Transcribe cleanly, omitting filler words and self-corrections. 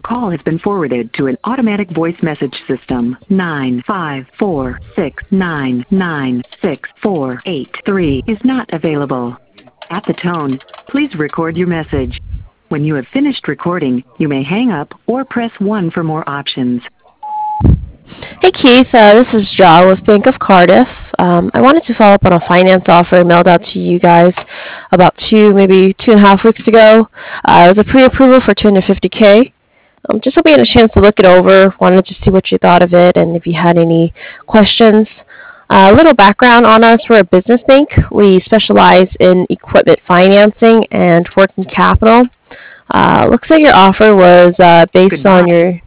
call has been forwarded to an automatic voice message system. 954699648 is not available. At the tone, please record your message. When you have finished recording, you may hang up or press 1 for more options. Hey Keith, this is Ja with Bank of Cardiff. I wanted to follow up on a finance offer mailed out to you guys about maybe 2.5 weeks ago. It was a pre-approval for $250K. Just hoping you had a chance to look it over. Wanted to see what you thought of it and if you had any questions. A little background on us: we're a business bank. We specialize in equipment financing and working capital. Looks like your offer was based on your